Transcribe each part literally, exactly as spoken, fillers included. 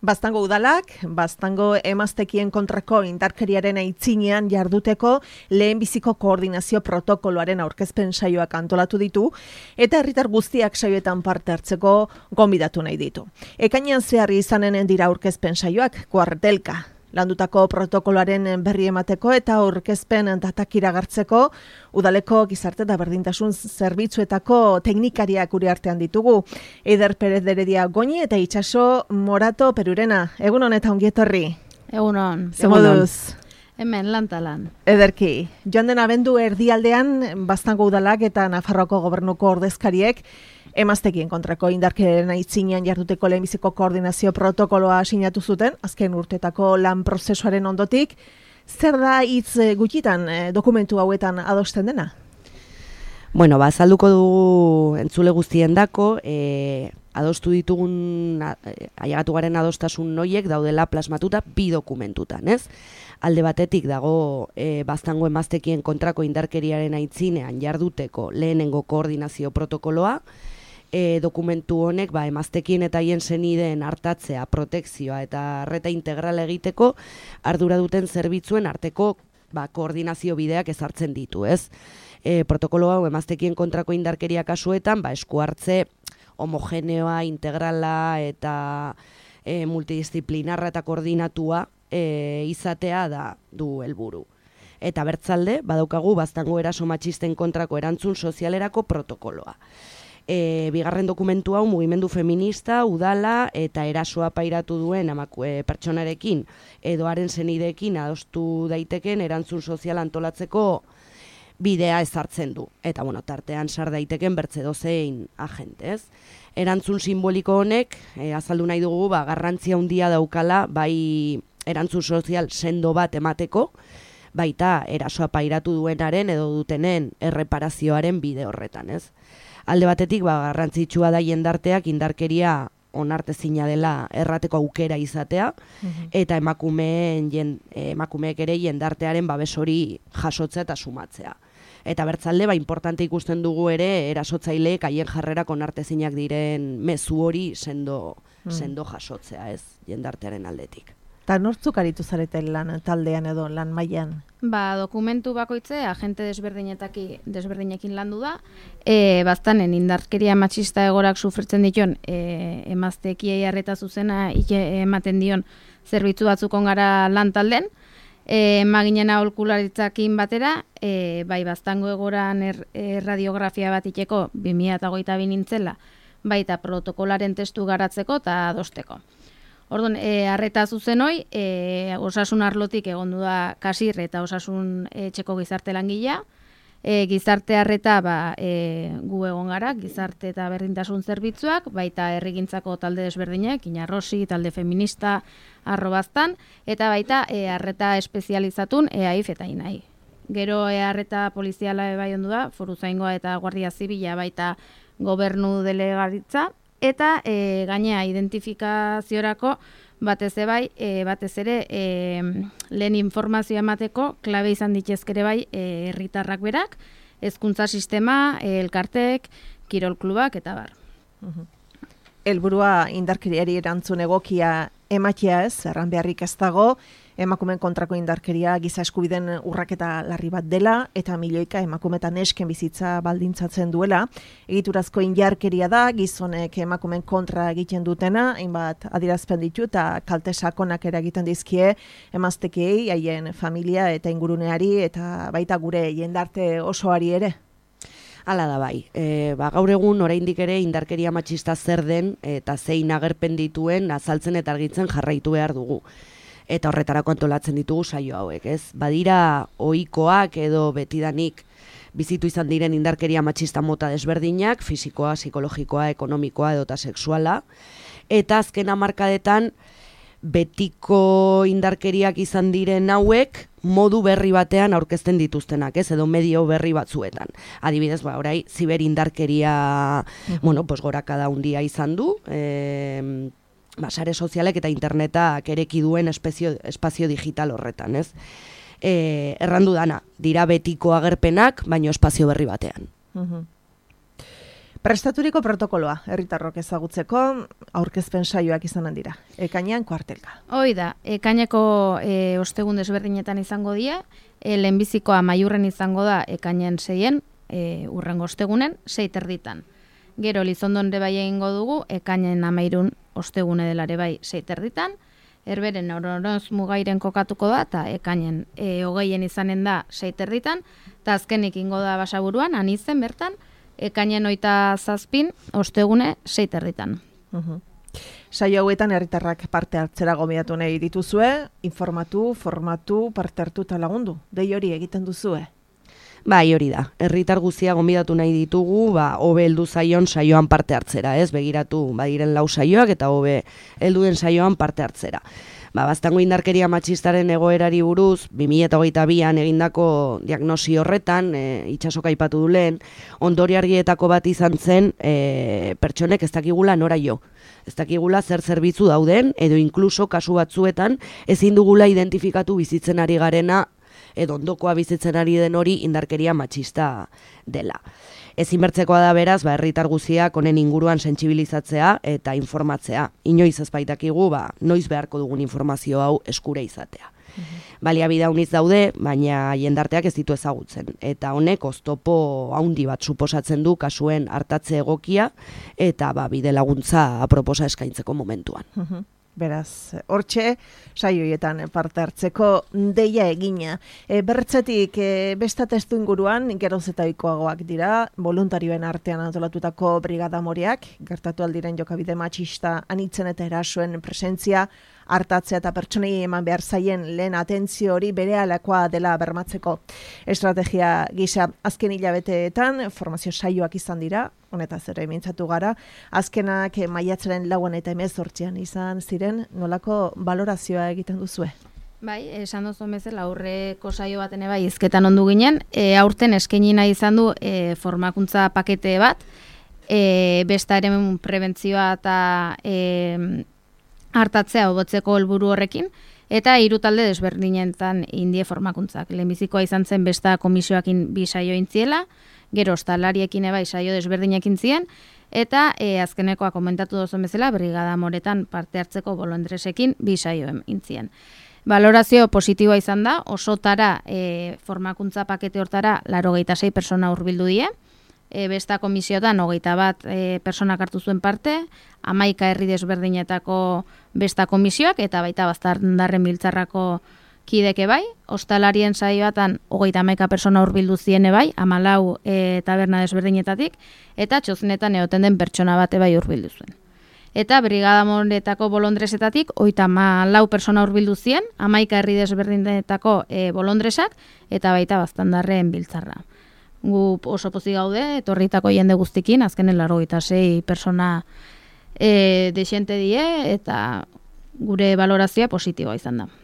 Baztango udalak, Baztango emaztekien kontrako indarkeriaren aitzinean jarduteko lehenbiziko koordinazio protokoloaren aurkezpen saioak antolatu ditu eta herritar guztiak saioetan parte hartzeko gonbidatu nahi ditu. Ekainean zehar izanen dira aurkezpen saioak, kuartelka. Landutako protokoloaren berri emateko eta aurkezpen datak iragartzeko udaleko gizarte eta berdintasun zerbitzuetako teknikariak gure artean ditugu. Eider Perez de Heredia Goñi eta Itxaso Morato Perurena. Egun hon eta ongi etorri. Egun hon. Zemoduz. Hemen lantalan. Ederki. Joan den abendu erdialdean Baztango udalak eta Nafarroako gobernuko ordezkariek emaztekien kontrako indarkeriaren aitzinean jarduteko lehenbiziko koordinazio protokoloa sinatu zuten, azken urtetako lan prozesuaren ondotik. Zer da hitz gutxitan dokumentu hauetan adosten dena? Bueno, ba, azalduko dugu entzule guztien dako, e, adostu ditugun, ailegatu garen adostasun noiek daudela plasmatuta bi dokumentutan, ez? Alde batetik dago e, Baztango emaztekien kontrako indarkeriaren aitzinean jarduteko lehenengo koordinazio protokoloa. E, dokumentu honek ba, emaztekien eta hien senideen hartatzea, protekzioa eta arreta integral egiteko ardura duten zerbitzuen arteko ba, koordinazio bideak ezartzen ditu, ez? E, protokolo hau emaztekien kontrako indarkeria kasuetan ba, esku hartze homogeneoa, integrala eta e, multidisciplinarra eta koordinatua e, izatea da du helburu. Eta bertzalde, badaukagu Baztango eraso matxisten kontrako erantzun sozialerako protokoloa. E, bigarren dokumentu hau mugimendu feminista, udala eta erasoa pairatu duen amakue pertsonarekin edo haren senideekin adostu daiteken erantzun sozial antolatzeko bidea ezartzen du. Eta bueno, tartean sar daiteken bertze dozein agentez. Erantzun simboliko honek, e, azaldu nahi dugu, ba, garrantzia handia daukala bai erantzun sozial sendo bat emateko, baita erasoa pairatu duenaren edo dutenen erreparazioaren bide horretan, ez? Alde batetik, ba, garrantzitsua da jendarteak indarkeria onartezina dela errateko aukera izatea, mm-hmm. eta emakumeen jen, emakumeek ere jendartearen babes hori jasotzea eta sumatzea. Eta bertzalde, ba, importante ikusten dugu ere erasotzaileek haien jarrerak onartezinak diren mezu hori sendo, mm. sendo jasotzea, ez, jendartearen aldetik. Eta nortzuk aritu zareten lan taldean edo lan mailan? Ba, dokumentu bakoitze agente desberdinetaki desberdinekin landu da. E, Baztanen indarkeria matxista egorak sufritzen dituen e, emaztekiei arreta zuzena ematen dion zerbitzu batzukon gara lan talden. E, maginen aholkularitzakin batera, e, bai Baztango egoran er, erradiografia bat iteko bi mila hogeita bi nintzela, baita protokolaren testu garatzeko eta adosteko. Orduan, e, arreta zuzen hoi, e, osasun arlotik egondu da kasir eta osasun etxeko gizarte langilea. E, gizarte arreta ba, e, gu egon gara, gizarte eta berdintasun zerbitzuak, baita herrigintzako talde desberdinek, Inarrosi, talde feminista, Arrobaztan, eta baita e, arreta espezializatun E A I F eta I N A I. Gero e, arreta poliziala bai ondu da, Foruzaingoa eta Guardia Zibila baita gobernu delegaritza, eta e, gainea identifikaziorako batez bai, e, batez ere e, lehen informazioa emateko klabe izan ditezkere bai herritarrak berak, hezkuntza sistema, e, elkartek, kirol klubak eta bar. Helburua indarkeriari erantzun egokia ematea ez, erran beharrik ez dago, emakumeen kontrako indarkeria giza eskubideen urraketa larri bat dela eta milioika emakume eta nesken bizitza baldintzatzen duela. Egiturazko indarkeria da, gizonek emakumeen kontra egiten dutena, hainbat adierazpen ditu eta kalte sakonak eragiten dizkie emaztekiei, haien familia eta inguruneari eta baita gure jendarte osoari ere. Hala da bai, e, ba, gaur egun oraindik ere indarkeria matxista zer den eta zein agerpen dituen azaltzen eta argitzen jarraitu behar dugu. Eta horretarako antolatzen ditugu saio hauek, ez? Badira ohikoak edo betidanik bizitu izan diren indarkeria matxista mota desberdinak, fisikoa, psikologikoa, ekonomikoa edota sexuala, eta azken hamarkadetan betiko indarkeriak izan diren hauek modu berri batean aurkezten dituztenak, ez, edo medio berri batzuetan. Adibidez, ba, orai, ziberindarkeria, uh-huh. bueno, pues gorakada handia izan du, eh, ba, sare sozialek eta internetak ereki duen espazio, espazio digital horretan, ez? E, errandu dana, dira betiko agerpenak, baino espazio berri batean. Uh-huh. Prestaturiko protokoloa, herritarrok ezagutzeko, aurkezpen saioak izanen dira. Ekainean kuartelka. Hoi da, ekaineko e, ostegun desberdinetan izango dira, e, lehenbizikoa maiurren izango da ekainean seien, e, urrengo ostegunen, sei terditan. Gero Lizondon ere bai egingo dugu, ekainen amairun ostegune delare bai sei terditan, Herberen Ororoz mugairen kokatuko da, eta ekainen e, hogeien izanen da sei terditan, eta azkenik ingo da Basaburuan, anizen bertan, ekainen oita zazpin, ostegune sei terditan. Uh-huh. Saio hauetan herritarrak parte hartzera gomiatu nahi dituzue, informatu, formatu, parte hartu eta lagundu. Dei hori egiten duzue. Bai, hori da. Herritar guztia gonbidatu nahi ditugu, ba, hobe heldu zaion saioan parte hartzera, ez? Begiratu, badiren lau saioak eta hobe helduen saioan parte hartzera. Ba, Baztango indarkeria matxistaren egoerari buruz, bi mila hogeita bian egindako diagnosi horretan, e, itxasok aipatu du lehen, ondori argietako bat izan zen e, pertsonek ez dakigula nora jo. Ez dakigula zer zerbitzu dauden, edo inkluso kasu batzuetan ezin dugula identifikatu bizitzen ari garena edo ondokoa bizitzen ari den hori indarkeria matxista dela. Ezinbertzekoa da beraz, ba, herritar guztiak honen inguruan sentsibilizatzea eta informatzea. Inoiz ez baitakigu, ba, noiz beharko dugun informazio hau eskura izatea. Mhm. Baliabide hauniz daude, baina jendarteak ez ditu ezagutzen. Eta honek oztopo haundi bat suposatzen du kasuen hartatze egokia eta ba, bide laguntza aproposa eskaintzeko momentuan. Mhm. Beraz, hortxe, saioietan parte hartzeko deia egina. E, bertzetik, e, besta testu inguruan, geroz eta ohikoagoak dira, voluntarioen artean antolatutako brigada moreak, gertatu aldiren jokabide matxista anitzen eta erasoen presentzia, hartatzea eta pertsonei eman behar zaien lehen atentzio hori berehalakoa dela bermatzeko estrategia gisa. Azken hilabeteetan formazio saioak izan dira, honetaz ere mintzatu gara, azkenak maiatzaren lauan eta hemezortzian izan ziren, nolako balorazioa egiten duzue? Bai, esan duzu bezala aurreko saio baten bai hizketan ondu ginen, e, aurten eskaini nahi izan du e, formakuntza pakete bat, e, bestaren prebentzioa eta e, hartatzea hobetzeko helburu horrekin, eta hiru talde desberdinetan indie formakuntzak. Lehenbizikoa izan zen besta komisioakin bi saio intziela, gero ostalariekin ebai saio desberdinekin zien, eta e, azkenekoa komentatu duzuen bezala, brigada moretan parte hartzeko bolondresekin bi saio intzien. Balorazio positiboa izan da, osotara e, formakuntza pakete hortara laurogeita sei persona hurbildu die, e, besta komisiotan hogeita bat e, personak hartu zuen parte, hamaika herri desberdinetako besta komisioak, eta baita Baztandarren biltzarrako kideke bai, ostalarien saioatan hogeita hamaika persona hurbildu ziene bai, hamalau e, taberna desberdinetatik, eta txoznetan egoten den pertsona bate bai hurbildu zuen. Eta brigada moretako bolondresetatik hogeita hamalau persona hurbildu zien, hamaika herri desberdinetako e, bolondresak, eta baita Baztandarren biltzarra. Gu oso pozik gaude, etorritako jende guztikin, azkenen laurogeita sei persona e, desiente die, eta gure valorazioa positiboa izan da.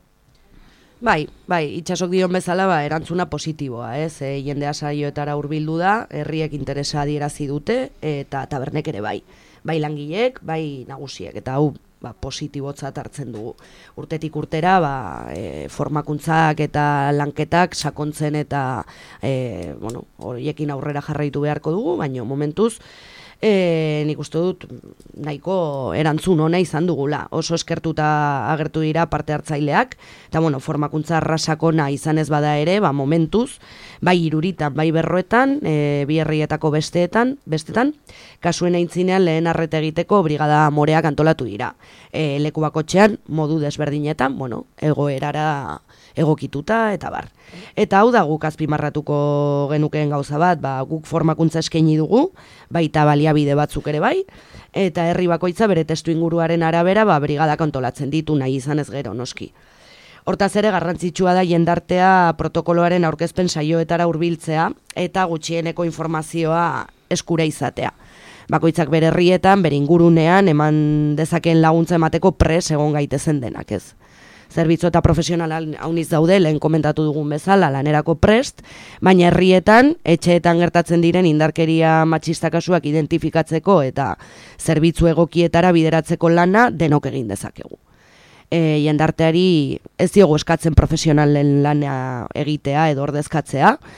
Bai, bai, itxasok dion bezala ba, erantzuna positiboa, ez? E, jendea saioetara hurbildu da, herriek interesa adierazi dute, eta tabernek ere bai. Bai langileek, bai nagusiek, eta hau ba, positibotzat hartzen dugu. Urtetik urtera, ba, e, formakuntzak eta lanketak sakontzen eta e, bueno, horiekin aurrera jarraitu beharko dugu, baina momentuz, E, nik uste dut nahiko erantzun ona izan dugula. Oso eskertuta agertu dira parte hartzaileak, eta bueno, formakuntza arrasakona izan ez bada ere, ba, momentuz, bai iruritan, bai berroetan, e, bi herrietako besteetan, bestetan, kasuen aintzinean lehen arreta egiteko brigada moreak antolatu dira. E, leku bakotxean, modu desberdinetan, bueno, egoerara egokituta eta bar. Eta hau da guk azpimarratuko genukeen gauza bat, ba, guk formakuntza eskaini dugu, baita baliabide batzuk ere bai, eta herri bakoitza bere testu inguruaren arabera ba, brigadak antolatzen ditu nahi izan ez gero noski. Hortaz ere garrantzitsua da jendartea protokoloaren aurkezpen saioetara hurbiltzea eta gutxieneko informazioa eskura izatea. Bakoitzak bere herrietan, bere ingurunean eman dezakeen laguntza emateko pres egon gaitezen denak ez. Zerbitzu eta profesional hauniz daude, lehen komentatu dugun bezala, lanerako prest, baina herrietan, etxeetan gertatzen diren indarkeria matxista kasuak identifikatzeko eta zerbitzu egokietara bideratzeko lana denok egin dezakegu. E, jendarteari ez diogu eskatzen profesionalen lana egitea edo ordezkatzea,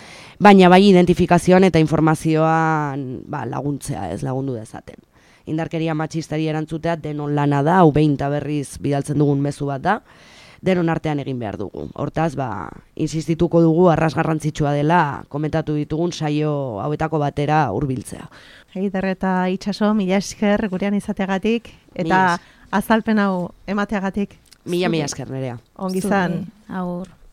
baina bai identifikazioan eta informazioan ba, laguntzea ez lagundu dezaten. Indarkeria matxistari erantzutea denon lana da, hau behin eta berriz bidaltzen dugun mezu bat da, denon artean egin behar dugu. Hortaz, ba, insistituko dugu arras garrantzitsua dela komentatu ditugun saio hauetako batera hurbiltzea. Eider eta Itxaso, mila esker gurean izateagatik eta azalpen hau emateagatik. Mila mila esker nerea. Ongizan. Agur.